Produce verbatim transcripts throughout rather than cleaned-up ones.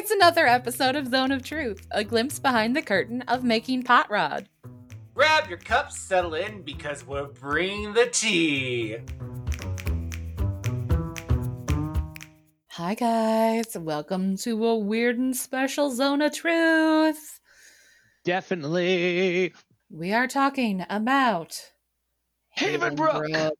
It's another episode of Zone of Truth, a glimpse behind the curtain of making Pot Rod. Grab your cups, settle in, because we're bringing the tea. Hi guys, welcome to a weird and special Zone of Truth. Definitely. We are talking about Havenbrook.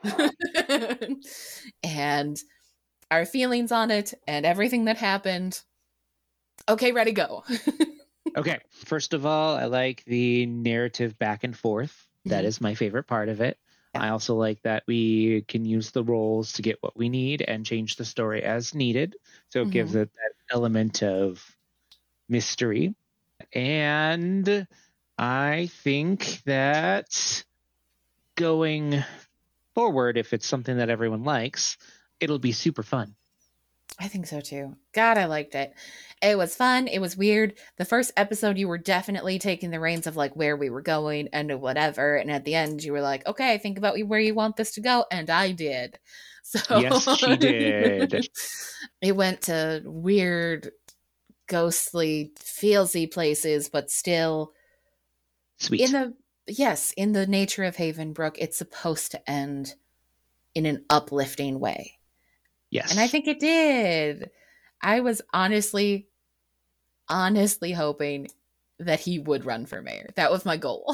and our feelings on it and everything that happened. Okay, ready, go. Okay, first of all, I like the narrative back and forth. Mm-hmm. That is my favorite part of it. Yeah. I also like that we can use the roles to get what we need and change the story as needed. So it mm-hmm. gives it that element of mystery. And I think that going forward, if it's something that everyone likes, it'll be super fun. I think so too. God, I liked it. It was fun. It was weird. The first episode, you were definitely taking the reins of like where we were going and whatever. And at the end, you were like, okay, think about where you want this to go. And I did. So yes, she did. It went to weird, ghostly, feelsy places, but still sweet. In the yes, in the nature of Havenbrook, it's supposed to end in an uplifting way. Yes. And I think it did. I was honestly, honestly hoping that he would run for mayor. That was my goal.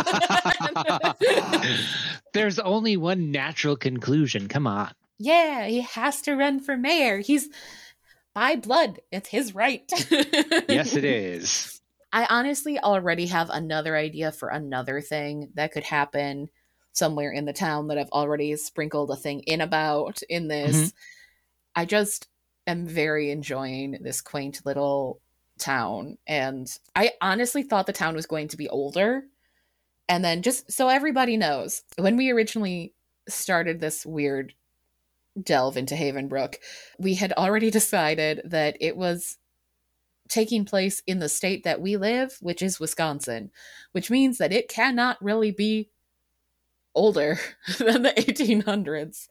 There's only one natural conclusion. Come on. Yeah, he has to run for mayor. He's by blood. It's his right. Yes, it is. I honestly already have another idea for another thing that could happen somewhere in the town that I've already sprinkled a thing in about in this. Mm-hmm. I just am very enjoying this quaint little town. And I honestly thought the town was going to be older. And then just so everybody knows, when we originally started this weird delve into Havenbrook, we had already decided that it was taking place in the state that we live, which is Wisconsin, which means that it cannot really be older than the eighteen hundreds.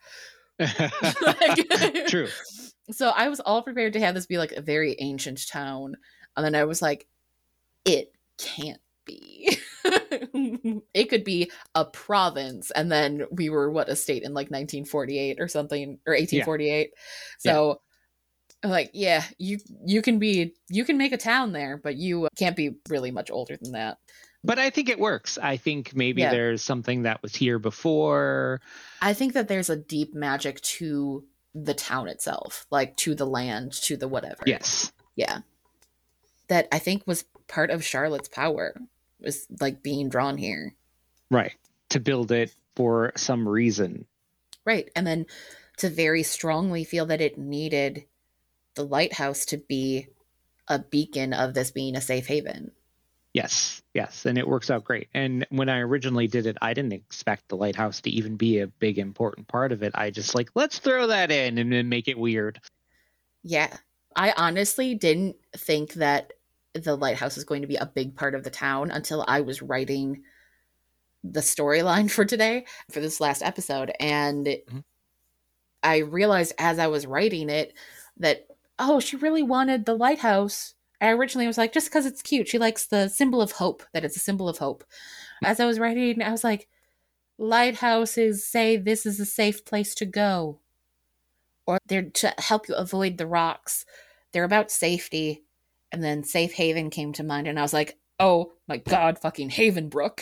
Like, true. So I was all prepared to have this be like a very ancient town, and then I was like, it can't be. It could be a province, and then we were what, a state in like nineteen forty-eight or something, or eighteen forty-eight. Yeah. So yeah. I'm like, yeah, you you can be you can make a town there, but you can't be really much older than that. But I think it works. I think maybe yeah. there's something that was here before. I think that there's a deep magic to the town itself, like to the land, to the whatever. Yes. Yeah. That I think was part of Charlotte's power, was like being drawn here. Right. To build it for some reason. Right. And then to very strongly feel that it needed the lighthouse to be a beacon of this being a safe haven. Yes, yes, and it works out great. And when I originally did it, I didn't expect the lighthouse to even be a big, important part of it. I just like, let's throw that in and then make it weird. Yeah, I honestly didn't think that the lighthouse was going to be a big part of the town until I was writing the storyline for today, for this last episode. And mm-hmm. I realized as I was writing it that, oh, she really wanted the lighthouse. I originally was like, just because it's cute. She likes the symbol of hope, that it's a symbol of hope. As I was writing, I was like, lighthouses say this is a safe place to go. Or they're to help you avoid the rocks. They're about safety. And then safe haven came to mind. And I was like, oh my God, fucking Havenbrook.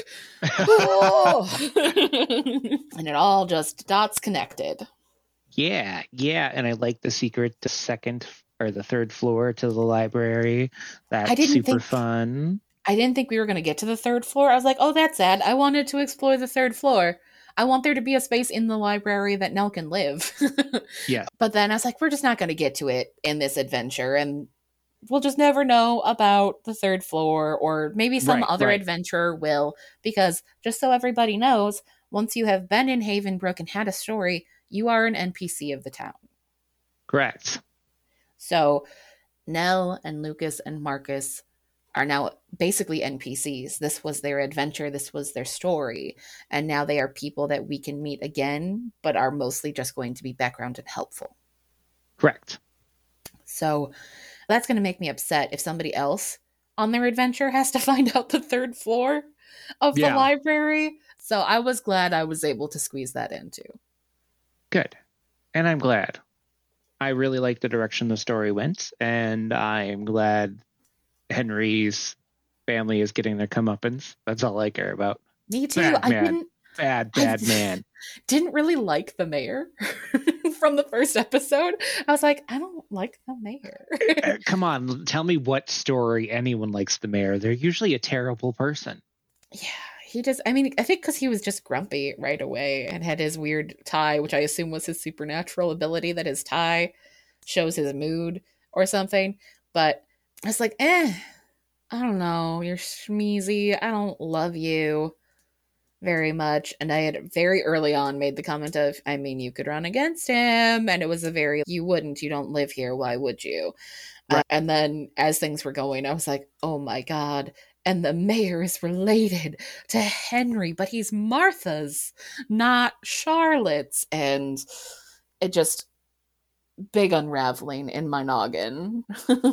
Oh! And it all just dots connected. Yeah, yeah. And I like the secret to second or the third floor to the library. That's super think, fun. I didn't think we were going to get to the third floor. I was like, oh, that's sad. I wanted to explore the third floor. I want there to be a space in the library that Nell can live. Yeah. But then I was like, we're just not going to get to it in this adventure. And we'll just never know about the third floor, or maybe some right, other right. adventurer will. Because just so everybody knows, once you have been in Havenbrook and had a story, you are an N P C of the town. Correct. So Nell and Lucas and Marcus are now basically N P Cs. This was their adventure. This was their story. And now they are people that we can meet again, but are mostly just going to be background and helpful. Correct. So That's going to make me upset if somebody else on their adventure has to find out the third floor of the Yeah. library. So I was glad I was able to squeeze that in too. Good. And I'm glad. I really like the direction the story went, and I am glad Henry's family is getting their comeuppance. That's all I care about. Me too. Bad I man. didn't Bad, bad I man. didn't really like the mayor from the first episode. I was like, I don't like the mayor. Uh, Come on, tell me what story anyone likes the mayor. They're usually a terrible person. Yeah, he just, I mean, I think because he was just grumpy right away and had his weird tie, which I assume was his supernatural ability, that his tie shows his mood or something. But I was like, eh, I don't know. You're schmeezy. I don't love you very much. And I had very early on made the comment of, I mean, you could run against him. And it was a very, you wouldn't, you don't live here. Why would you? Right. Uh, and then as things were going, I was like, oh my God. And the mayor is related to Henry, but he's Martha's, not Charlotte's. And it just, big unraveling in my noggin.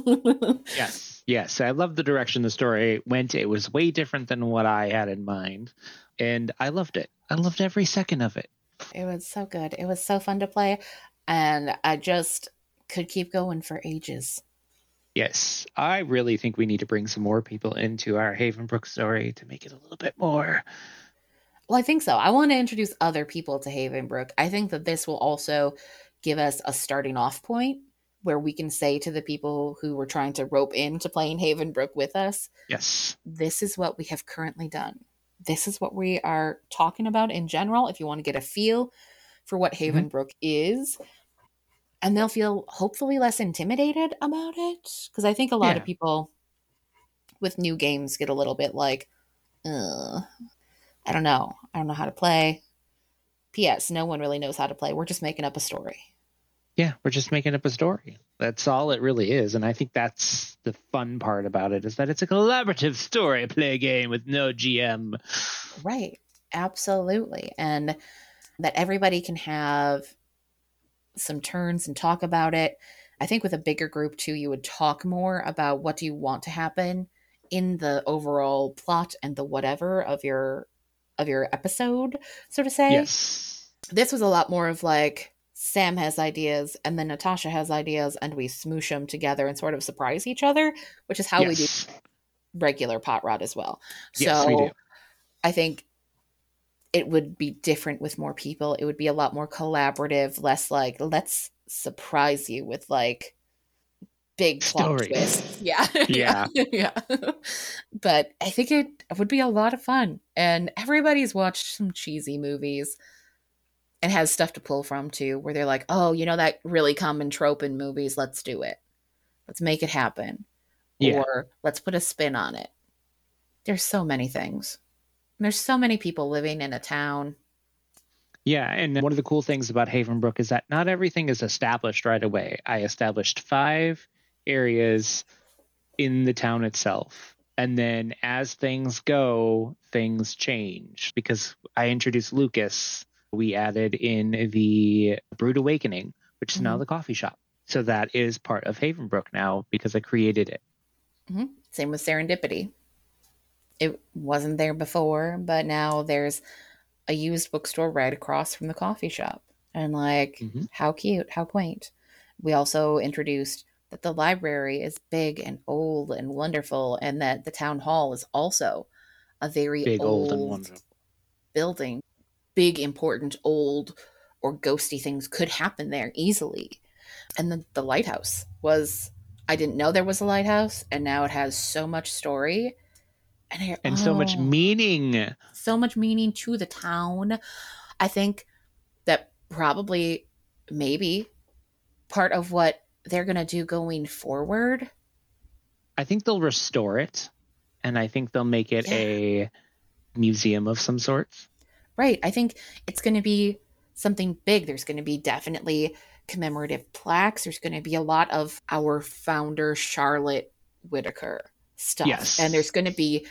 Yes, yes. I love the direction the story went. It was way different than what I had in mind. And I loved it. I loved every second of it. It was so good. It was so fun to play. And I just could keep going for ages. Yes, I really think we need to bring some more people into our Havenbrook story to make it a little bit more. Well, I think so. I want to introduce other people to Havenbrook. I think that this will also give us a starting off point where we can say to the people who were trying to rope into playing Havenbrook with us, yes, this is what we have currently done. This is what we are talking about in general, if you want to get a feel for what Havenbrook mm-hmm. is. And they'll feel hopefully less intimidated about it. Because I think a lot yeah. of people with new games get a little bit like, Ugh, I don't know. I don't know how to play. P S. No one really knows how to play. We're just making up a story. Yeah, we're just making up a story. That's all it really is. And I think that's the fun part about it, is that it's a collaborative story play game with no G M. Right. Absolutely. And that everybody can have some turns and talk about it. I think with a bigger group too, you would talk more about what do you want to happen in the overall plot and the whatever of your of your episode, so to say. Yes. This was a lot more of like, Sam has ideas and then Natasha has ideas and we smoosh them together and sort of surprise each other, which is how yes. we do regular Pot Rod as well. Yes, so we do. I think it would be different with more people. It would be a lot more collaborative, less like, let's surprise you with like big plot twists. Yeah. Yeah. yeah. But I think it would be a lot of fun. And everybody's watched some cheesy movies and has stuff to pull from too, where they're like, oh, you know, that really common trope in movies. Let's do it. Let's make it happen. Yeah. Or let's put a spin on it. There's so many things. There's so many people living in a town. Yeah, and one of the cool things about Havenbrook is that not everything is established right away. I established five areas in the town itself. And then as things go, things change. Because I introduced Lucas, we added in the Brood Awakening, which is mm-hmm. now the coffee shop. So that is part of Havenbrook now because I created it. Mm-hmm. Same with Serendipity. It wasn't there before, but now there's a used bookstore right across from the coffee shop. And like, mm-hmm. how cute, how quaint. We also introduced that the library is big and old and wonderful, and that the town hall is also a very big, old, old and wonderful building. Big, important, old, or ghosty things could happen there easily. And the, the lighthouse was, I didn't know there was a lighthouse, and now it has so much story. And, I, and oh, so much meaning. So much meaning to the town. I think that probably, maybe, part of what they're going to do going forward. I think they'll restore it. And I think they'll make it yeah. a museum of some sorts. Right. I think it's going to be something big. There's going to be definitely commemorative plaques. There's going to be a lot of our founder, Charlotte Whitaker stuff. Yes. And there's going to be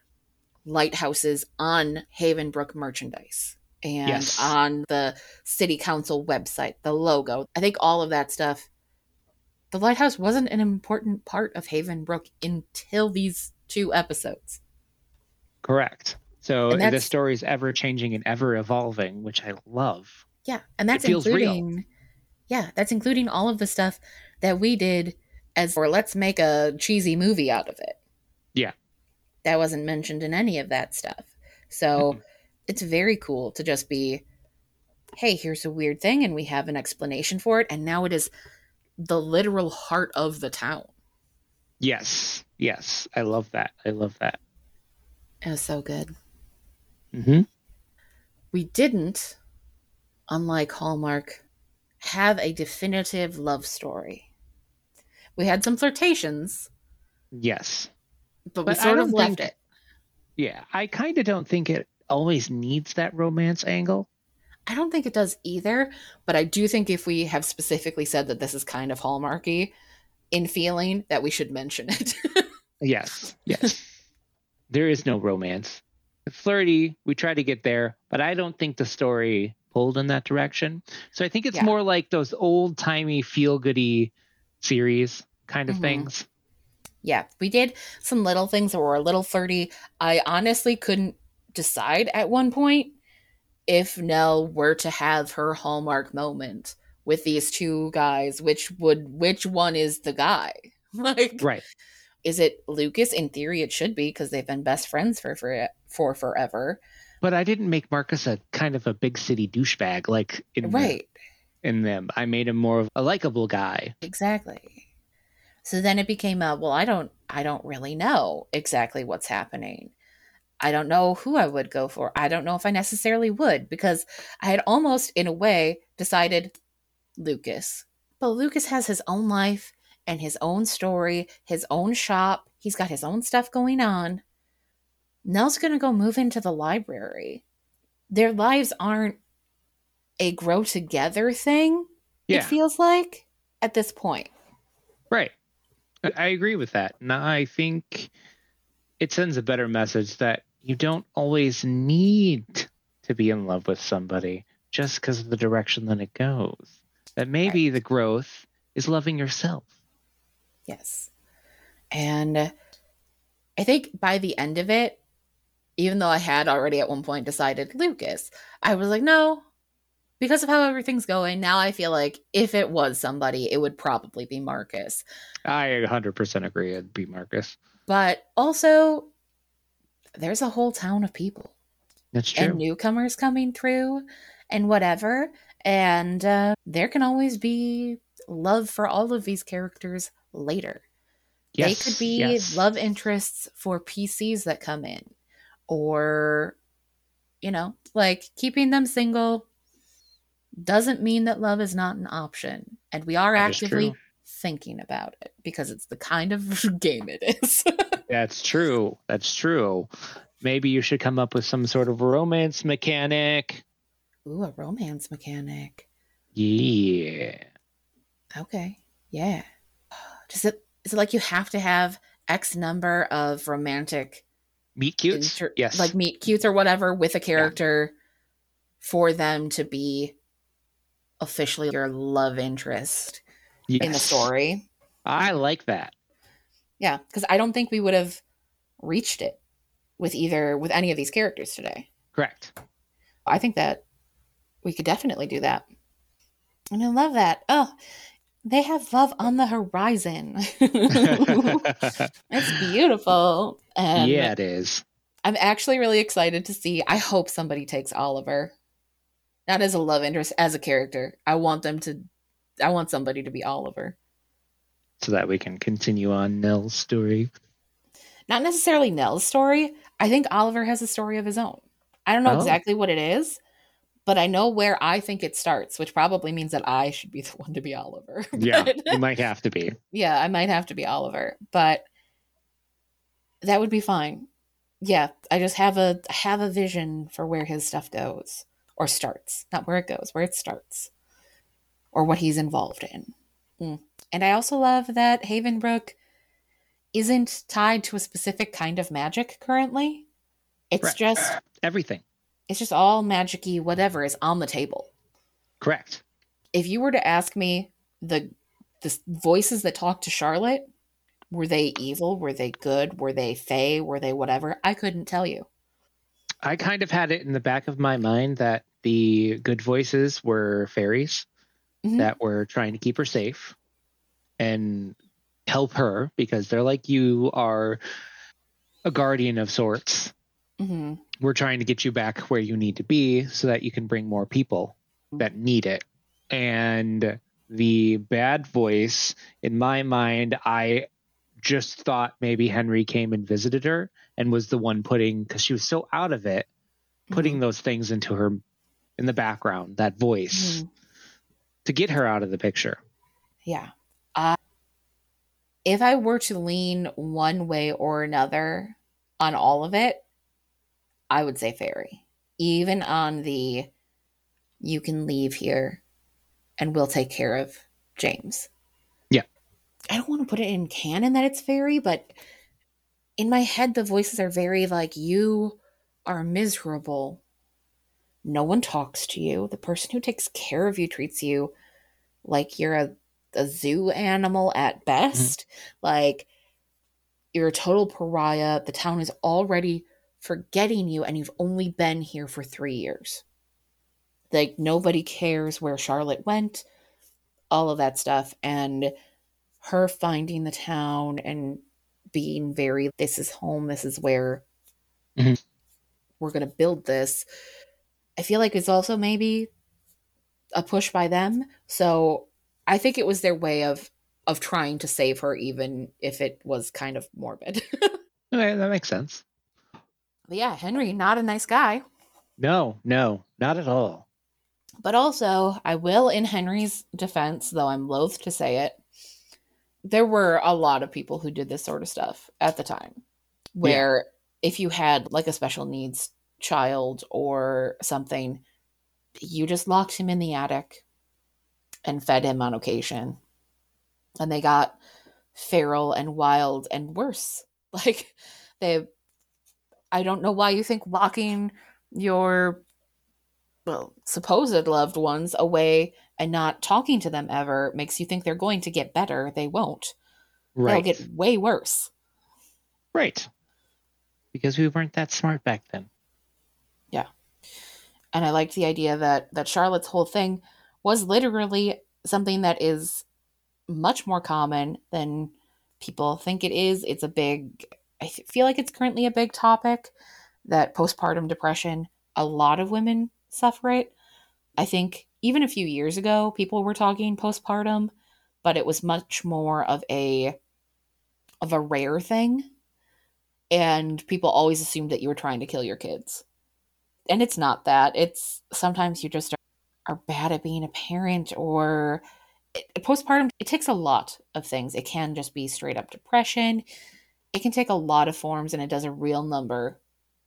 lighthouses on Havenbrook merchandise and yes. on the city council website, the logo. I think all of that stuff The lighthouse wasn't an important part of Havenbrook until these two episodes. Correct. So And the that's story's ever changing and ever evolving, which I love. yeah, and that's It feels real. including yeah, that's including all of the stuff that we did as for let's make a cheesy movie out of it. Yeah. That wasn't mentioned in any of that stuff. So Mm-mm. it's very cool to just be, hey, here's a weird thing and we have an explanation for it. And now it is the literal heart of the town. Yes. Yes. I love that. I love that. It was so good. Mm-hmm. We didn't, unlike Hallmark, have a definitive love story. We had some flirtations. Yes. But, But we I sort of don't left think- it. Yeah. I kind of don't think it always needs that romance angle. I don't think it does either, but I do think if we have specifically said that this is kind of Hallmarky in feeling, that we should mention it. Yes. Yes. There is no romance. It's flirty. We try to get there, but I don't think the story pulled in that direction. So I think it's Yeah. more like those old timey feel goody series kind of Mhm. things. Yeah, we did some little things that were a little flirty. I honestly couldn't decide at one point if Nell were to have her Hallmark moment with these two guys, which would which one is the guy? Like, Right. is it Lucas? In theory, it should be because they've been best friends for for, for forever. But I didn't make Marcus a kind of a big city douchebag like in the- Right, in them. I made him more of a likable guy. exactly. So then it became a, well, I don't I don't really know exactly what's happening. I don't know who I would go for. I don't know if I necessarily would, because I had almost, in a way, decided Lucas. But Lucas has his own life and his own story, his own shop. He's got his own stuff going on. Nell's going to go move into the library. Their lives aren't a grow together thing, Yeah. it feels like, at this point. Right. I, I agree with that. And I think it sends a better message that you don't always need to be in love with somebody just because of the direction that it goes. That maybe the growth is loving yourself. Yes. And I think by the end of it, even though I had already at one point decided Lucas, I was like, no, because of how everything's going, now I feel like if it was somebody, it would probably be Marcus. I one hundred percent agree it'd be Marcus. But also, there's a whole town of people. That's true. And newcomers coming through and whatever. And uh, there can always be love for all of these characters later. Yes, They could be yes. love interests for P Cs that come in. Or, you know, like keeping them single doesn't mean that love is not an option. And we are That is actively true. thinking about it because it's the kind of game it is. That's true. That's true. Maybe you should come up with some sort of romance mechanic. Ooh, a romance mechanic. Yeah. Okay. Yeah. Does it is it like you have to have X number of romantic Meet cutes? inter- Yes. like meet cutes or whatever with a character for them to be officially your love interest yes. in the story? I like that. Yeah, because I don't think we would have reached it with either with any of these characters today. Correct. I think that we could definitely do that. And I love that. Oh, they have love on the horizon. It's beautiful. And yeah, it is. I'm actually really excited to see. I hope somebody takes Oliver. Not as a love interest, as a character. I want them to, I want somebody to be Oliver. So that we can continue on Nell's story. Not necessarily Nell's story. I think Oliver has a story of his own. I don't know Oh. exactly what it is, but I know where I think it starts, which probably means that I should be the one to be Oliver. Yeah, But- you might have to be. yeah, I might have to be Oliver, but that would be fine. Yeah, I just have a have a vision for where his stuff goes or starts, not where it goes, where it starts, or what he's involved in. Mm. And I also love that Havenbrook isn't tied to a specific kind of magic currently. It's Correct. just Everything. it's just all magic-y, whatever is on the table. Correct. If you were to ask me the the voices that talked to Charlotte, were they evil? Were they good? Were they fae? Were they whatever? I couldn't tell you. I kind of had it in the back of my mind that the good voices were fairies mm-hmm. that were trying to keep her safe and help her, because they're like, you are a guardian of sorts. Mm-hmm. We're trying to get you back where you need to be so that you can bring more people mm-hmm. that need it. And the bad voice, in my mind, I just thought maybe Henry came and visited her and was the one putting, because she was so out of it, putting mm-hmm. those things into her in the background, that voice, mm-hmm. to get her out of the picture. Yeah. Uh, if I were to lean one way or another on all of it, I would say fairy. Even on the, you can leave here and we'll take care of James. Yeah. I don't want to put it in canon that it's fairy, but in my head, the voices are very like, you are miserable. No one talks to you. The person who takes care of you treats you like you're a, a zoo animal at best. Mm-hmm. Like, you're a total pariah. The town is already forgetting you, and you've only been here for three years. Like, nobody cares where Charlotte went, all of that stuff. And her finding the town and being very, this is home, this is where mm-hmm. we're going to build this. I feel like it's also maybe a push by them. So I think it was their way of of trying to save her, even if it was kind of morbid. Okay, that makes sense. But yeah, Henry, not a nice guy. No, no, not at all. But also, I will, in Henry's defense, though I'm loath to say it, there were a lot of people who did this sort of stuff at the time, where yeah. if you had like a special needs child or something, you just locked him in the attic and fed him on occasion. And they got feral and wild and worse. Like, they, I don't know why you think locking your, well, supposed loved ones away and not talking to them ever makes you think they're going to get better. They won't. Right. They'll get way worse. Right. Because we weren't that smart back then. Yeah. And I liked the idea that, that Charlotte's whole thing was literally something that is much more common than people think it is. It's a big, I feel like it's currently a big topic, that postpartum depression, a lot of women suffer it. I think even a few years ago, people were talking postpartum, but it was much more of a, of a rare thing. And people always assumed that you were trying to kill your kids. And it's not that. It's sometimes you just are, are bad at being a parent, or it, postpartum, it takes a lot of things. It can just be straight up depression. It can take a lot of forms, and it does a real number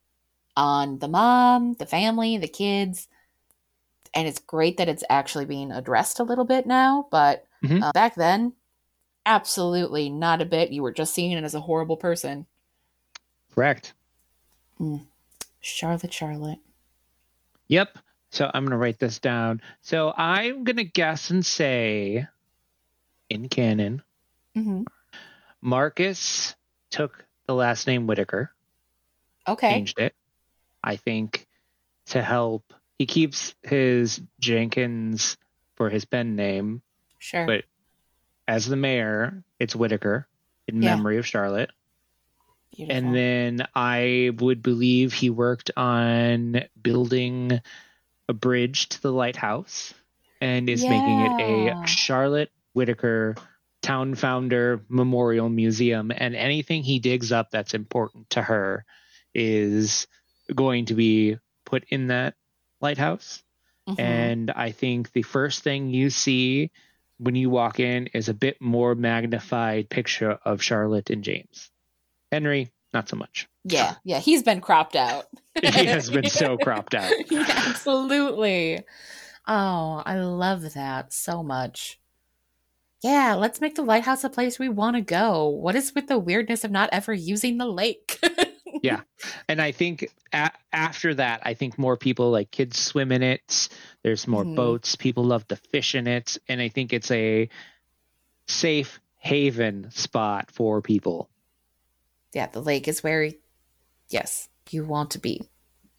on the mom, the family, the kids. And it's great that it's actually being addressed a little bit now. But mm-hmm. uh, back then, absolutely not a bit. You were just seeing it as a horrible person. Correct. Mm. Charlotte, Charlotte. Yep. So I'm going to write this down. So I'm going to guess and say, in canon, mm-hmm. Marcus took the last name Whitaker. Okay. Changed it. I think to help. He keeps his Jenkins for his pen name. Sure. But as the mayor, it's Whitaker in yeah. memory of Charlotte. Beautiful. And then I would believe he worked on building a bridge to the lighthouse and is yeah. making it a Charlotte Whitaker Town Founder Memorial Museum. And anything he digs up that's important to her is going to be put in that lighthouse. Mm-hmm. And I think the first thing you see when you walk in is a bit more magnified picture of Charlotte and James. Henry, not so much. Yeah, yeah, he's been cropped out. He has been so cropped out. Yeah, absolutely. Oh, I love that so much. Yeah, let's make the lighthouse a place we want to go. What is with the weirdness of not ever using the lake? Yeah. And I think a- after that, I think more people, like, kids swim in it. There's more mm-hmm. boats. People love to fish in it. And I think it's a safe haven spot for people. Yeah, the lake is where, yes, you want to be.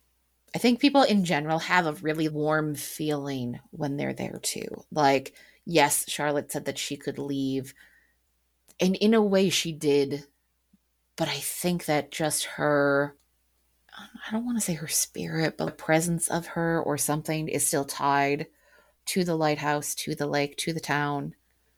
I think people in general have a really warm feeling when they're there too. Like, yes, Charlotte said that she could leave. And in a way she did. But I think that just her, I don't want to say her spirit, but the presence of her or something is still tied to the lighthouse, to the lake, to the town.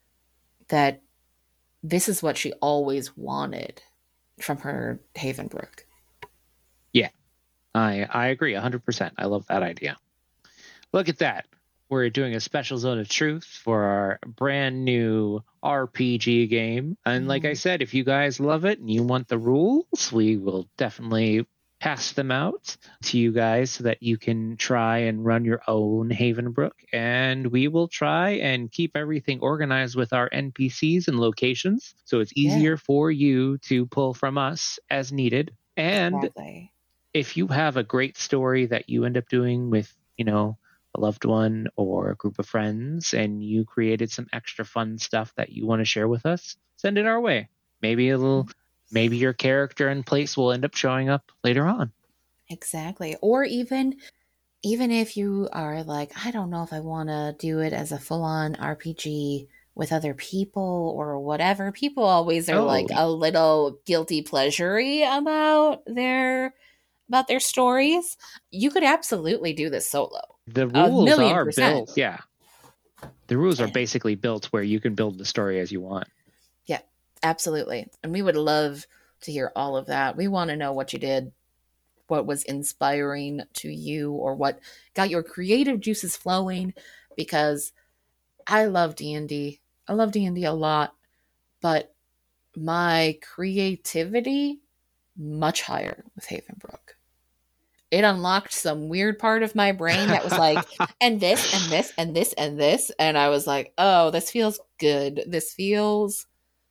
That this is what she always wanted from her Havenbrook. Yeah, I I agree one hundred percent. I love that idea. Look at that. We're doing a special Zone of Truth for our brand new R P G game. And like I said, if you guys love it and you want the rules, we will definitely pass them out to you guys so that you can try and run your own Havenbrook. And we will try and keep everything organized with our N P Cs and locations, so it's easier yeah. for you to pull from us as needed. And exactly. if you have a great story that you end up doing with, you know, a loved one or a group of friends, and you created some extra fun stuff that you want to share with us, send it our way. Maybe a little, maybe your character and place will end up showing up later on. Exactly. Or even, even if you are like, I don't know if I want to do it as a full-on R P G with other people or whatever. People always are oh. like a little guilty pleasure-y about their about their stories. You could absolutely do this solo. The rules are percent. built. Yeah. The rules are basically built where you can build the story as you want. Yeah, absolutely. And we would love to hear all of that. We want to know what you did, what was inspiring to you, or what got your creative juices flowing, because I love D and D. I love D and D a lot, but my creativity much higher with Havenbrook. It unlocked some weird part of my brain that was like, and this, and this, and this, and this. And I was like, oh, this feels good. This feels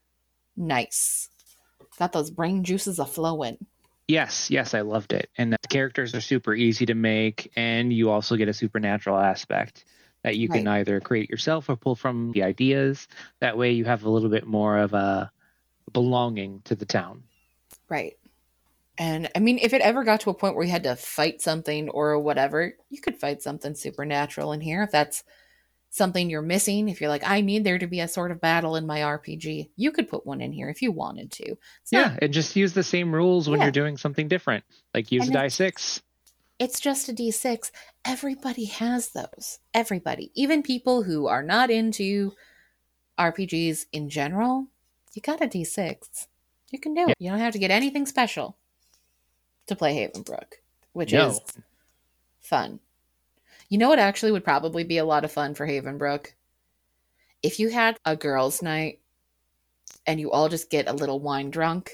nice. Got those brain juices a flowing. Yes, yes, I loved it. And the characters are super easy to make. And you also get a supernatural aspect that you can right. either create yourself or pull from the ideas. That way you have a little bit more of a belonging to the town. Right. And I mean, if it ever got to a point where you had to fight something or whatever, you could fight something supernatural in here. If that's something you're missing, if you're like, I need there to be a sort of battle in my R P G, you could put one in here if you wanted to. It's yeah, not, and just use the same rules when yeah. you're doing something different. Like use and a die six. It's just a D six. Everybody has those. Everybody. Even people who are not into R P Gs in general, you got a D six. You can do yeah. it. You don't have to get anything special to play Havenbrook, which no. is fun. You know what actually would probably be a lot of fun for Havenbrook? If you had a girls' night and you all just get a little wine drunk.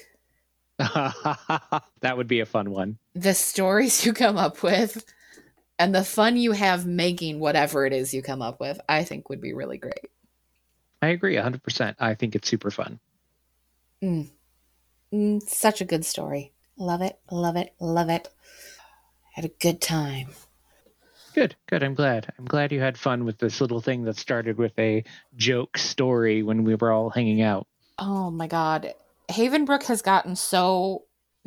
That would be a fun one. The stories you come up with and the fun you have making whatever it is you come up with, I think would be really great. I agree one hundred percent. I think it's super fun. Mm. Mm, such a good story. Love it, love it, love it. Had a good time. Good, good. I'm glad. I'm glad you had fun with this little thing that started with a joke story when we were all hanging out. Oh my God. Havenbrook has gotten so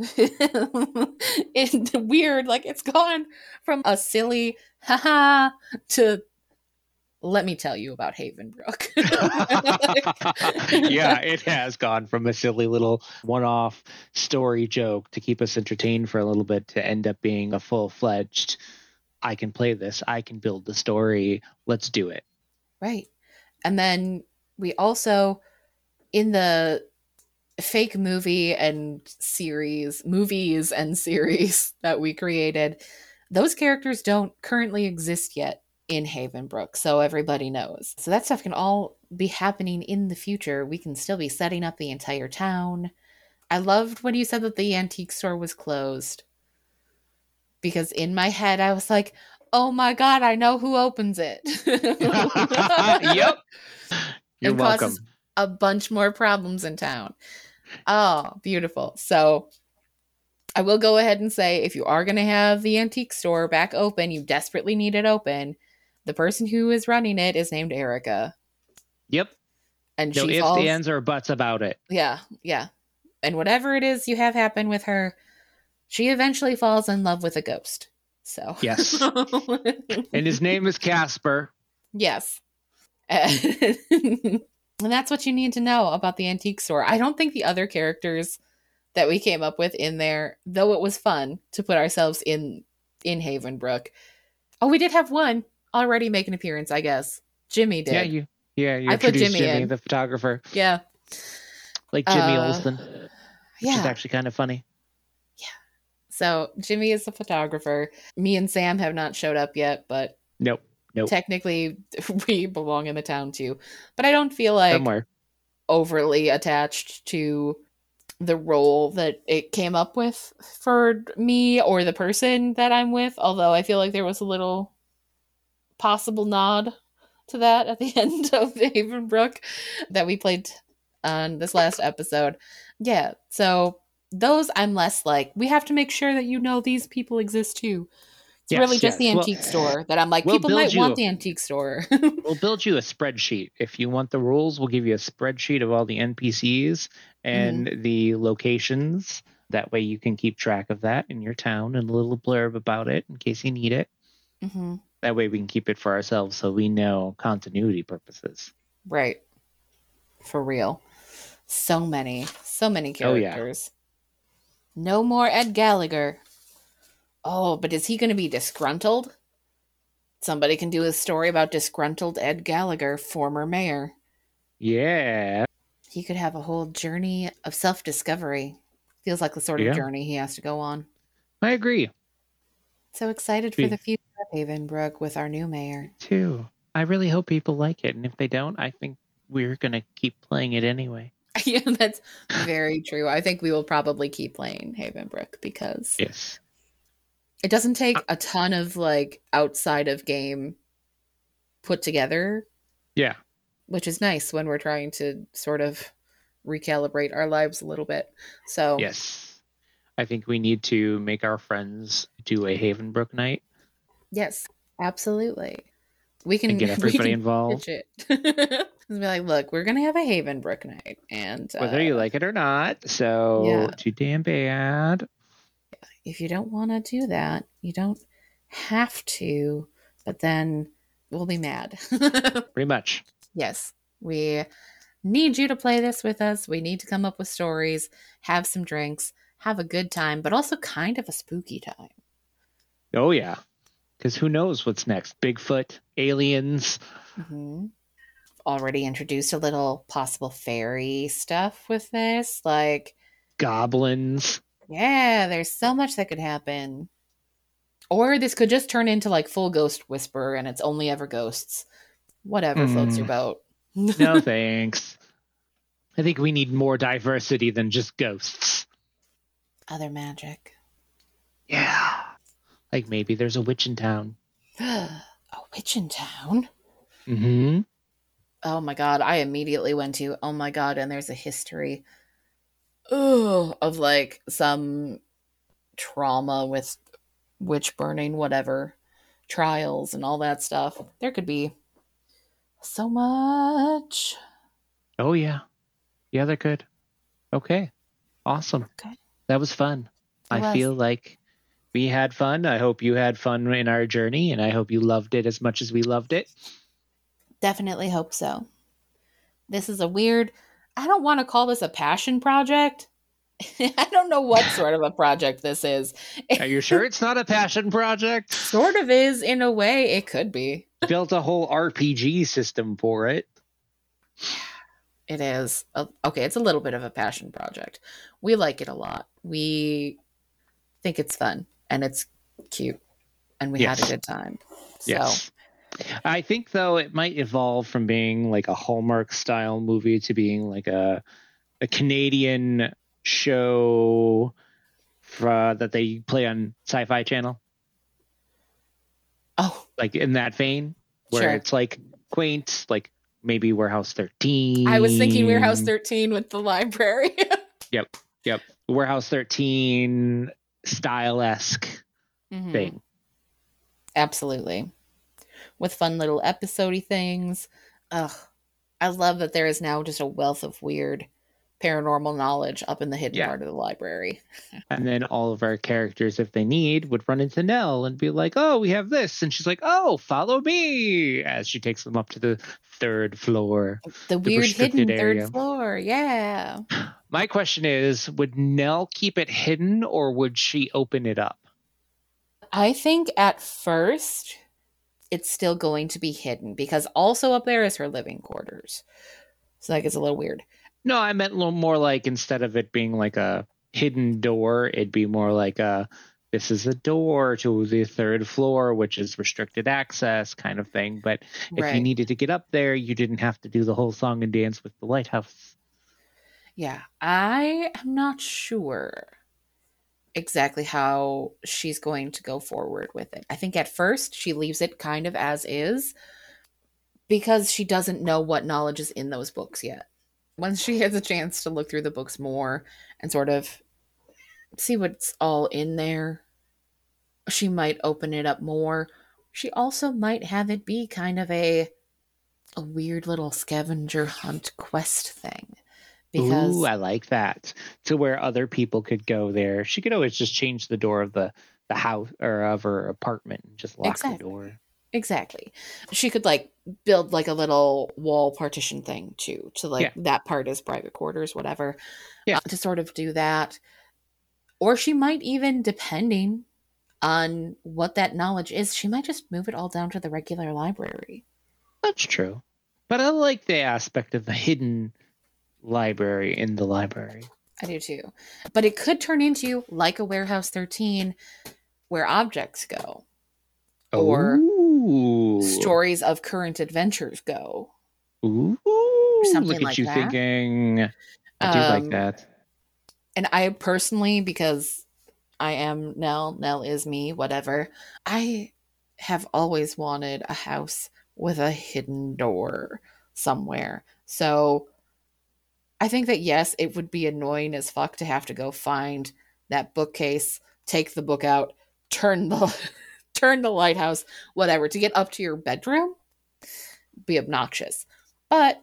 it's weird. Like it's gone from a silly haha to let me tell you about Havenbrook. Yeah, it has gone from a silly little one-off story joke to keep us entertained for a little bit to end up being a full-fledged, I can play this, I can build the story, let's do it. Right. And then we also, in the fake movie and series, movies and series that we created, those characters don't currently exist yet in Havenbrook, so everybody knows. So that stuff can all be happening in the future. We can still be setting up the entire town. I loved when you said that the antique store was closed, because in my head I was like, oh my God, I know who opens it. Yep. You're and welcome. Causes a bunch more problems in town. Oh, beautiful. So I will go ahead and say, if you are going to have the antique store back open, you desperately need it open, the person who is running it is named Erica. Yep. And No she ifs, falls. ands, or buts about it. Yeah, yeah. And whatever it is you have happen with her, she eventually falls in love with a ghost. So Yes. And his name is Casper. Yes. And that's what you need to know about the antique store. I don't think the other characters that we came up with in there, though it was fun to put ourselves in in Havenbrook. Oh, we did have one already make an appearance, I guess. Jimmy did. Yeah, you yeah, you I put introduced Jimmy Jimmy, in. the photographer. Yeah. Like Jimmy Uh, Olsen. Which yeah. is actually kind of funny. Yeah. So Jimmy is the photographer. Me and Sam have not showed up yet, but Nope. Nope. technically we belong in the town too. But I don't feel like Somewhere. overly attached to the role that it came up with for me or the person that I'm with, although I feel like there was a little possible nod to that at the end of Havenbrook that we played on this last episode. Yeah, so those I'm less like, we have to make sure that you know these people exist too. It's Yes, really just yes. the Well, antique store that I'm like, we'll people build might you- want the antique store. We'll build you a spreadsheet. If you want the rules, we'll give you a spreadsheet of all the N P Cs and the locations. That way you can keep track of that in your town and a little blurb about it in case you need it. Mm-hmm. That way we can keep it for ourselves so we know continuity purposes. Right. For real. So many, so many Oh, yeah. characters. No more Ed Gallagher. Oh, but is he going to be disgruntled? Somebody can do a story about disgruntled Ed Gallagher, former mayor. Yeah. He could have a whole journey of self-discovery. Feels like the sort of Yeah. journey he has to go on. I agree. So excited for Be- the future of Havenbrook with our new mayor. Too. I really hope people like it. And if they don't, I think we're going to keep playing it anyway. Yeah, that's very true. I think we will probably keep playing Havenbrook because Yes. it doesn't take a ton of like outside of game put together, Yeah. which is nice when we're trying to sort of recalibrate our lives a little bit. So Yes. I think we need to make our friends do a Havenbrook night yes, absolutely. We can and get we everybody can involved, pitch it. Just be like, look, we're gonna have a Havenbrook night, and uh, whether you like it or not. So Yeah. too damn bad. if you don't want to do that, you don't have to. But then we'll be mad. Pretty much. Yes, we need you to play this with us. We need to come up with stories, have some drinks, have a good time, but also kind of a spooky time. Oh, yeah. Because who knows what's next? Bigfoot, aliens. Mm-hmm. Already introduced a little possible fairy stuff with this. Like, Goblins. yeah, there's so much that could happen. Or this could just turn into like full Ghost Whisperer and it's only ever ghosts. Whatever floats your Mm. boat. No thanks. I think we need more diversity than just ghosts. Other magic. Yeah. Like maybe there's a witch in town. A witch in town? Mm-hmm. Oh my god, I immediately went to, oh my god, and there's a history ugh, of like some trauma with witch burning, whatever, trials and all that stuff. There could be so much. Oh, yeah. Yeah, they're good. Okay. Awesome. Okay. That was fun. It I was. feel like we had fun. I hope you had fun in our journey, and I hope you loved it as much as we loved it. Definitely hope so. This is a weird, I don't want to call this a passion project. I don't know what sort of a project this is. Are you sure it's not a passion project? Sort of is, in a way. It could be. Built a whole R P G system for it. It is. A, okay, it's a little bit of a passion project. We like it a lot. We think it's fun and it's cute and we Yes. had a good time. So, Yes. I think, though, it might evolve from being like a Hallmark style movie to being like a a Canadian show for, that they play on Sci-Fi Channel, oh, like in that vein, where Sure. it's like quaint, like maybe Warehouse thirteen. I was thinking Warehouse thirteen with the library. Yep, yep. Warehouse thirteen style-esque Mhm. thing. Absolutely. With fun little episode-y things. Ugh. I love that there is now just a wealth of weird paranormal knowledge up in the hidden Yeah. part of the library. And then all of our characters, if they need, would run into Nell and be like, oh, we have this. And she's like, oh, follow me, as she takes them up to the third floor. The weird restricted hidden area. third floor. Yeah. My question is, would Nell keep it hidden or would she open it up? I think at first it's still going to be hidden because also up there is her living quarters. So that gets a little weird. No, I meant a little more like instead of it being like a hidden door, it'd be more like a this is a door to the third floor, which is restricted access kind of thing. But if Right. you needed to get up there, you didn't have to do the whole song and dance with the lighthouse. Yeah, I am not sure exactly how she's going to go forward with it. I think at first she leaves it kind of as is because she doesn't know what knowledge is in those books yet. Once she has a chance to look through the books more and sort of see what's all in there, she might open it up more. She also might have it be kind of a a weird little scavenger hunt quest thing. Because Ooh, I like that. To where other people could go there. She could always just change the door of the, the house or of her apartment and just lock Exactly. the door. Exactly. She could like build like a little wall partition thing too, to like Yeah. that part is private quarters, whatever. Yeah. Uh, to sort of do that. Or she might even, depending on what that knowledge is, she might just move it all down to the regular library. That's true. But I like the aspect of the hidden library in the library. I do too. But it could turn into like a Warehouse thirteen where objects go. Or Ooh. stories of current adventures go. Ooh. Something Look at like you that. thinking. I do Um, like that. And I personally, because I am Nell, Nell is me, whatever, I have always wanted a house with a hidden door somewhere. So I think that, yes, it would be annoying as fuck to have to go find that bookcase, take the book out, turn the turn the lighthouse, whatever, to get up to your bedroom. Be obnoxious. But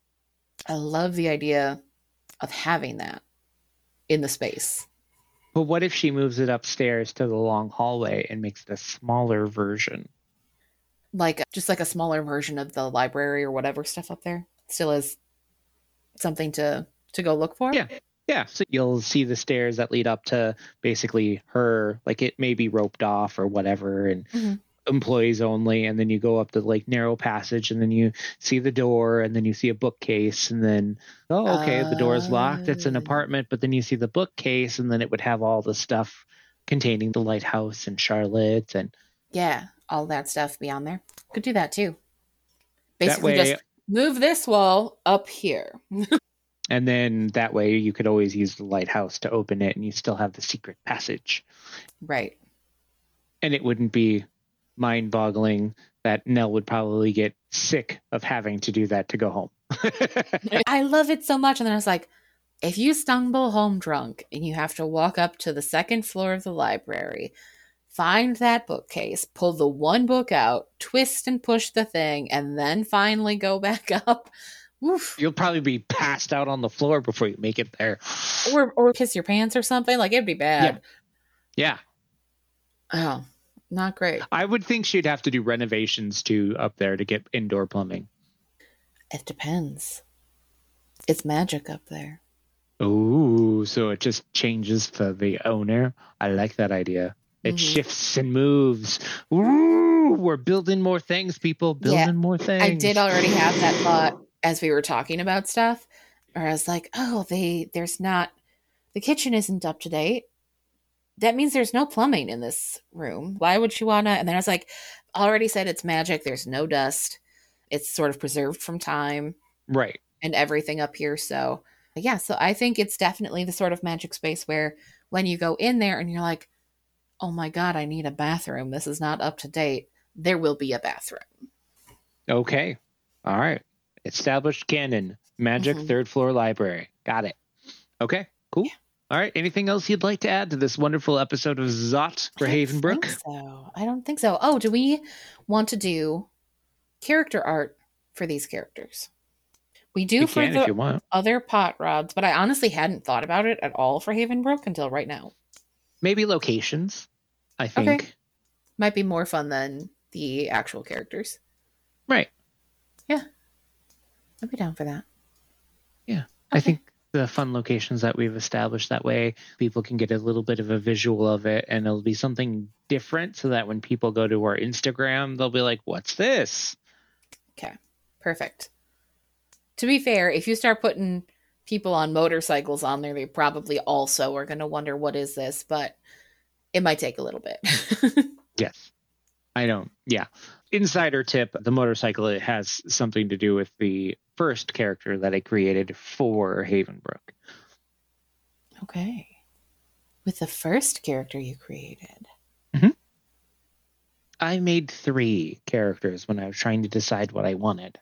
I love the idea of having that in the space. But what if she moves it upstairs to the long hallway and makes it a smaller version? Like just like a smaller version of the library or whatever stuff up there. Still is something to to go look for. Yeah. Yeah. So you'll see the stairs that lead up to basically her, like it may be roped off or whatever, and Mhm. employees only. And then you go up the like narrow passage and then you see the door and then you see a bookcase and then, oh, okay, the door is locked. It's an Uh, apartment, but then you see the bookcase and then it would have all the stuff containing the lighthouse and Charlotte and Yeah, all that stuff be on there. Could do that too. that Basically way. just move this wall up here. And then that way you could always use the lighthouse to open it and you still have the secret passage. Right. And it wouldn't be mind boggling that Nell would probably get sick of having to do that to go home. I love it so much. And then I was like, if you stumble home drunk and you have to walk up to the second floor of the library, find that bookcase, pull the one book out, twist and push the thing, and then finally go back up. Oof. You'll probably be passed out on the floor before you make it there. Or or piss your pants or something. Like it'd be bad. Yeah. Oh, not great. I would think she'd have to do renovations too up there to get indoor plumbing. It depends. It's magic up there. Ooh, so it just changes for the owner. I like that idea. It Mhm. shifts and moves. Ooh, we're building more things, people. Building Yeah, more things. I did already have that thought as we were talking about stuff. Or I was like, oh, they there's not the kitchen isn't up to date. That means there's no plumbing in this room. Why would she wanna? And then I was like, already said it's magic. There's no dust. It's sort of preserved from time Right. and everything up here. So yeah, so I think it's definitely the sort of magic space where when you go in there and you're like, oh my God, I need a bathroom. This is not up to date. There will be a bathroom. Okay. All right. Established canon. Magic Mhm. third floor library. Got it. Okay. Cool. All right. Anything else you'd like to add to this wonderful episode of Zot for I don't Havenbrook? think so. I don't think so. Oh, do we want to do character art for these characters? We do We for can if the you want. other pot rods, but I honestly hadn't thought about it at all for Havenbrook until right now. Maybe locations, I Okay. think. Might be more fun than the actual characters. Right. Yeah. I'd be down for that. Yeah. Okay. I think the fun locations that we've established that way, people can get a little bit of a visual of it, and it'll be something different so that when people go to our Instagram, they'll be like, what's this? Okay. Perfect. To be fair, if you start putting people on motorcycles on there, they probably also are going to wonder what is this, but it might take a little bit. Yes. I don't. Yeah. Insider tip, the motorcycle, it has something to do with the first character that I created for Havenbrook. Okay. With the first character you created. Mm-hmm. I made three characters when I was trying to decide what I wanted.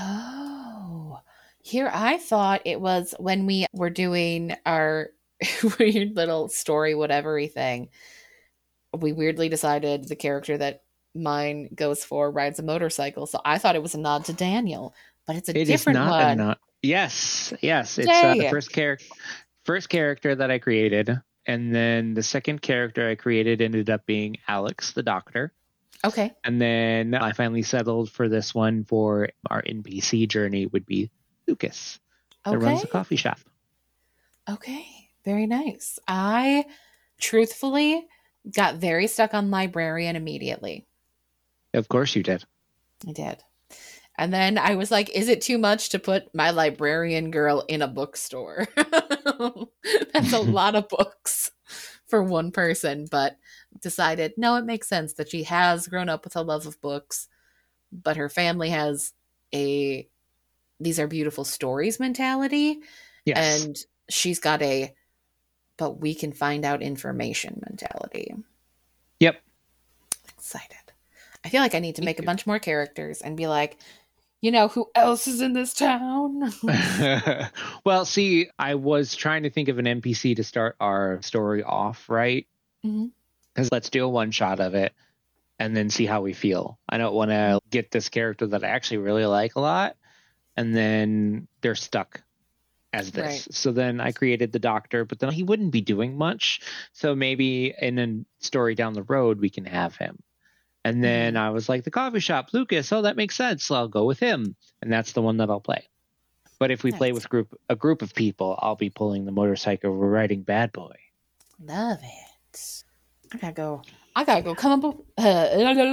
Oh. Here I thought it was when we were doing our weird little story whatevery thing. We weirdly decided the character that mine goes for rides a motorcycle. So I thought it was a nod to Daniel, but it's a It is different not one. a not. Yes, yes. It's uh, the first character, first character that I created, and then the second character I created ended up being Alex, the doctor. Okay. And then I finally settled for this one for our N P C journey would be Lucas, that Okay. runs a coffee shop. Okay. Very nice. I truthfully got very stuck on librarian immediately. Of course you did. I did. And then I was like, is it too much to put my librarian girl in a bookstore? That's a lot of books for one person, but decided, no, it makes sense that she has grown up with a love of books, but her family has a these are beautiful stories mentality. Yes. And she's got a but we can find out information mentality. Yep. Excited. I feel like I need to Me make too. a bunch more characters and be like, you know, who else is in this town? Well, see, I was trying to think of an N P C to start our story off, right? Because mm-hmm. let's do a one shot of it and then see how we feel. I don't want to get this character that I actually really like a lot and then they're stuck as this. Right. So then I created the doctor, but then he wouldn't be doing much. So maybe in a story down the road, we can have him. And then mm-hmm. I was like, the coffee shop, Lucas. Oh, that makes sense. So I'll go with him. And that's the one that I'll play. But if we nice. play with group a group of people, I'll be pulling the motorcycle. We're riding Bad Boy. Love it. I gotta go. I gotta go come up. Uh,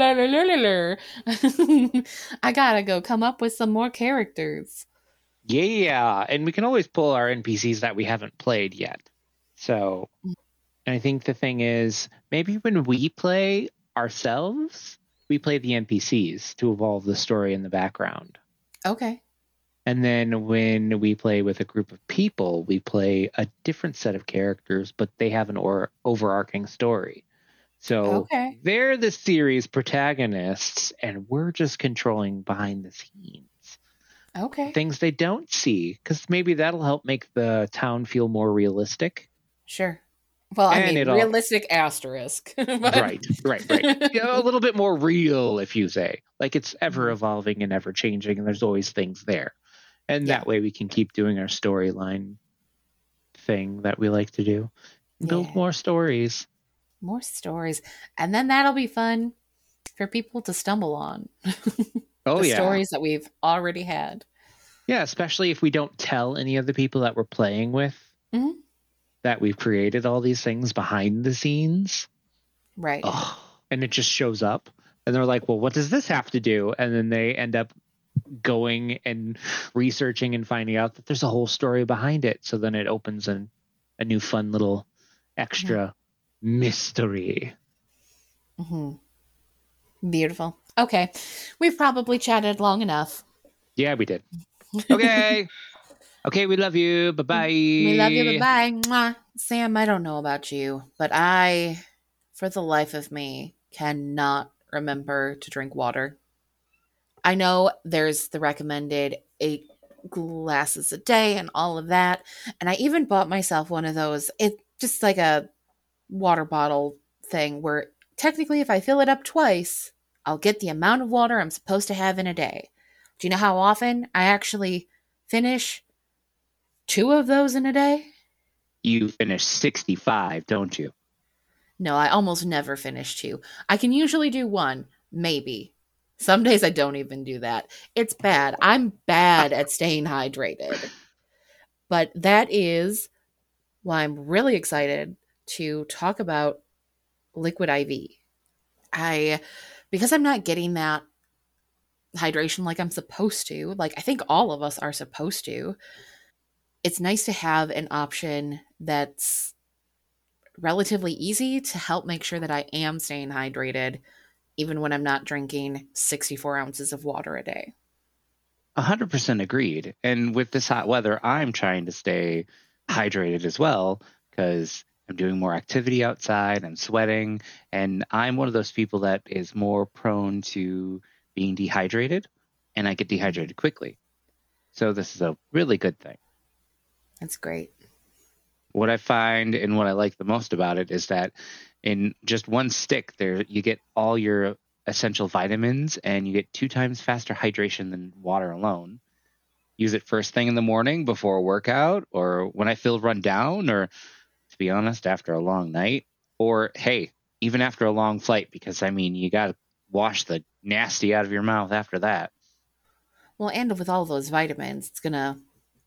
I gotta go come up with some more characters. Yeah. And we can always pull our N P Cs that we haven't played yet. So and I think the thing is, maybe when we play ourselves, we play the N P Cs to evolve the story in the background. Okay. And then when we play with a group of people, we play a different set of characters, but they have an or- overarching story. So okay. they're the series protagonists, and we're just controlling behind the scenes. Okay. Things they don't see, because maybe that'll help make the town feel more realistic. Sure. Well, I And mean, it'll- realistic asterisk. But- Right, right, right. Yeah, a little bit more real, if you say. Like it's ever evolving and ever changing, and there's always things there. And Yeah. that way we can keep doing our storyline thing that we like to do. Build Yeah. more stories. More stories. And then that'll be fun for people to stumble on. Oh, the yeah. stories that we've already had. Yeah, especially if we don't tell any of the people that we're playing with Mhm. that we've created all these things behind the scenes. Right. Oh, and it just shows up. And they're like, well, what does this have to do? And then they end up going and researching and finding out that there's a whole story behind it. So then it opens an, a new fun little extra mm-hmm. mystery. Mm-hmm. Beautiful. Okay. We've probably chatted long enough. Yeah, we did. Okay. Okay, we love you. Bye-bye. We love you. Bye-bye. Mwah. Sam, I don't know about you, but I, for the life of me, cannot remember to drink water. I know there's the recommended eight glasses a day and all of that. And I even bought myself one of those. It's just like a water bottle thing where technically if I fill it up twice, I'll get the amount of water I'm supposed to have in a day. Do you know how often I actually finish two of those in a day. You finish sixty-five, don't you? No, I almost never finish two. I can usually do one, maybe. Some days I don't even do that. It's bad. I'm bad at staying hydrated. But that is why I'm really excited to talk about Liquid I V. I because I'm not getting that hydration like I'm supposed to, like I think all of us are supposed to. It's nice to have an option that's relatively easy to help make sure that I am staying hydrated even when I'm not drinking sixty-four ounces of water a day. one hundred percent agreed. And with this hot weather, I'm trying to stay hydrated as well because I'm doing more activity outside, I'm sweating, and I'm one of those people that is more prone to being dehydrated, and I get dehydrated quickly. So this is a really good thing. That's great. What I find and what I like the most about it is that in just one stick there you get all your essential vitamins and you get two times faster hydration than water alone. Use it first thing in the morning before a workout or when I feel run down or, to be honest, after a long night or, hey, even after a long flight because, I mean, you got to wash the nasty out of your mouth after that. Well, and with all those vitamins, it's going to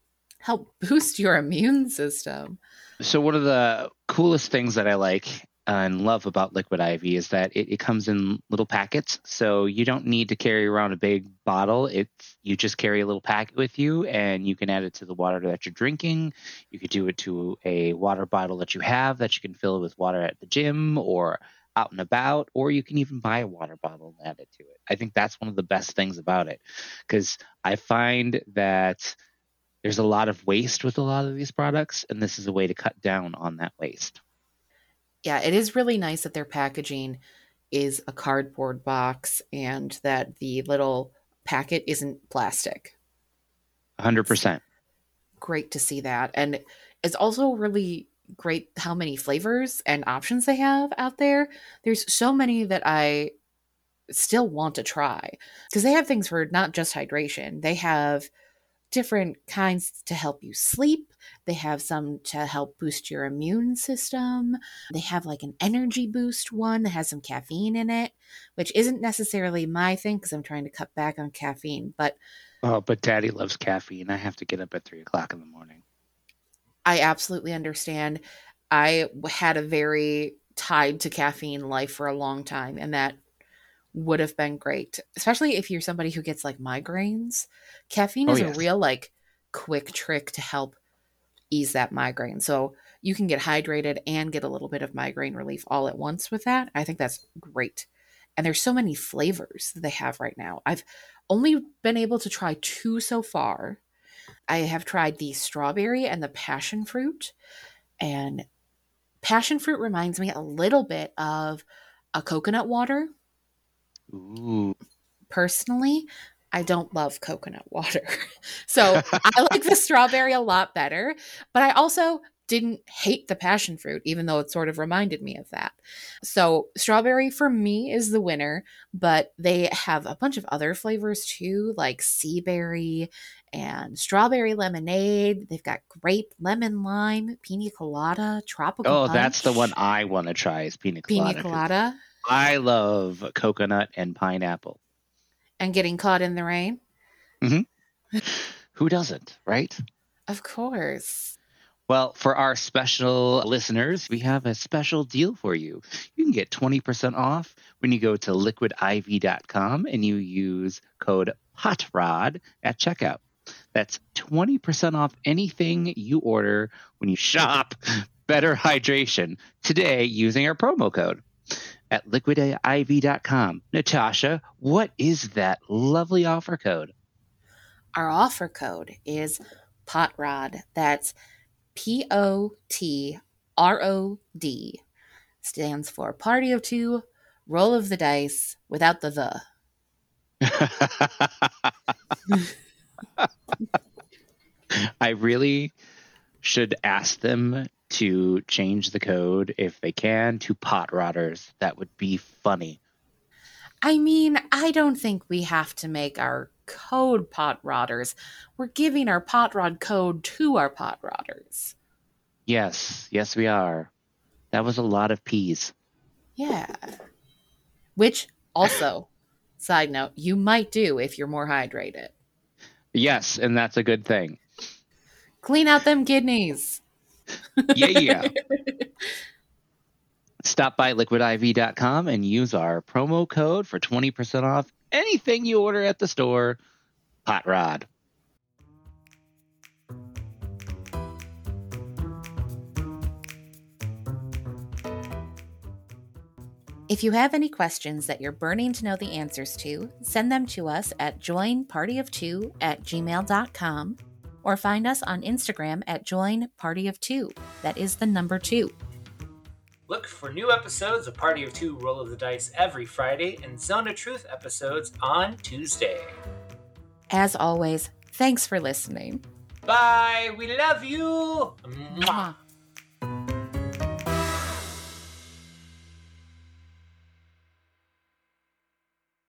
help boost your immune system. So one of the coolest things that I like and love about Liquid I V is that it, it comes in little packets. So you don't need to carry around a big bottle. It's you just carry a little packet with you and you can add it to the water that you're drinking. You could do it to a water bottle that you have that you can fill with water at the gym or out and about, or you can even buy a water bottle and add it to it. I think that's one of the best things about it because I find that there's a lot of waste with a lot of these products, and this is a way to cut down on that waste. Yeah, it is really nice that their packaging is a cardboard box and that the little packet isn't plastic. one hundred percent. Great to see that. And it's also really great how many flavors and options they have out there. There's so many that I still want to try because they have things for not just hydration. They have different kinds to help you sleep. They have some to help boost your immune system. They have like an energy boost one that has some caffeine in it, which isn't necessarily my thing because I'm trying to cut back on caffeine. But oh, but Daddy loves caffeine. I have to get up at three o'clock in the morning. I absolutely understand. I had a very tied to caffeine life for a long time, and that would have been great, especially if you're somebody who gets like migraines. Caffeine Oh, is a yes. real like quick trick to help ease that migraine. So you can get hydrated and get a little bit of migraine relief all at once with that. I think that's great. And there's so many flavors that they have right now. I've only been able to try two so far. I have tried the strawberry and the passion fruit. And passion fruit reminds me a little bit of a coconut water. Ooh. Personally, I don't love coconut water. So I like the strawberry a lot better, but I also didn't hate the passion fruit, even though it sort of reminded me of that. So strawberry for me is the winner, but they have a bunch of other flavors too, like sea berry and strawberry lemonade. They've got grape, lemon, lime, pina colada, tropical Oh, punch. that's the one I want to try is pina colada. Pina colada. I love coconut and pineapple. And getting caught in the rain. Mm-hmm. Who doesn't, right? Of course. Well, for our special listeners, we have a special deal for you. You can get twenty percent off when you go to liquid I V dot com and you use code POTROD at checkout. That's twenty percent off anything you order when you shop Better Hydration today using our promo code at liquid I V dot com. Natasha, what is that lovely offer code? Our offer code is POTROD. That's P O T R O D. Stands for Party of Two, Roll of the Dice, without the the. I really should ask them to change the code if they can to pot rotters. That would be funny. I mean, I don't think we have to make our code Pot Rodders. We're giving our Pot Rod code to our Pot Rodders. Yes, yes, we are. That was a lot of peas. Yeah. Which also, side note, you might do if you're more hydrated. Yes, and that's a good thing. Clean out them kidneys. Yeah, yeah. Stop by liquid I V dot com and use our promo code for twenty percent off anything you order at the store. Hot Rod. If you have any questions that you're burning to know the answers to, send them to us at join party of two at gmail dot com or find us on Instagram at join party of two. That is the number two. Look for new episodes of Party of Two Roll of the Dice every Friday and Zone of Truth episodes on Tuesday. As always, thanks for listening. Bye! We love you! Mwah.